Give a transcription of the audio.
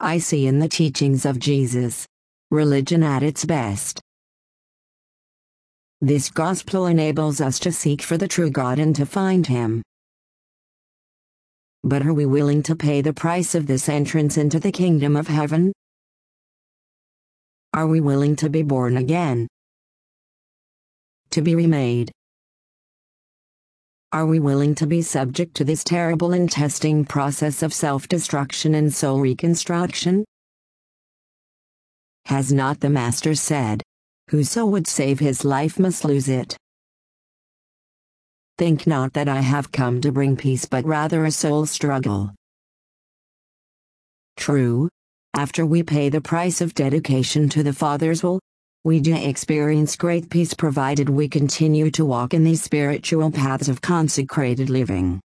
I see in the teachings of Jesus. Religion at its best. This gospel enables us to seek for the true God and to find Him. But are we willing to pay the price of this entrance into the kingdom of heaven? Are we willing to be born again? To be remade? Are we willing to be subject to this terrible and testing process of self-destruction and soul reconstruction? Has not the Master said, "Whoso would save his life must lose it"? Think not that I have come to bring peace but rather a soul struggle. True, after we pay the price of dedication to the Father's will, we do experience great peace provided we continue to walk in these spiritual paths of consecrated living.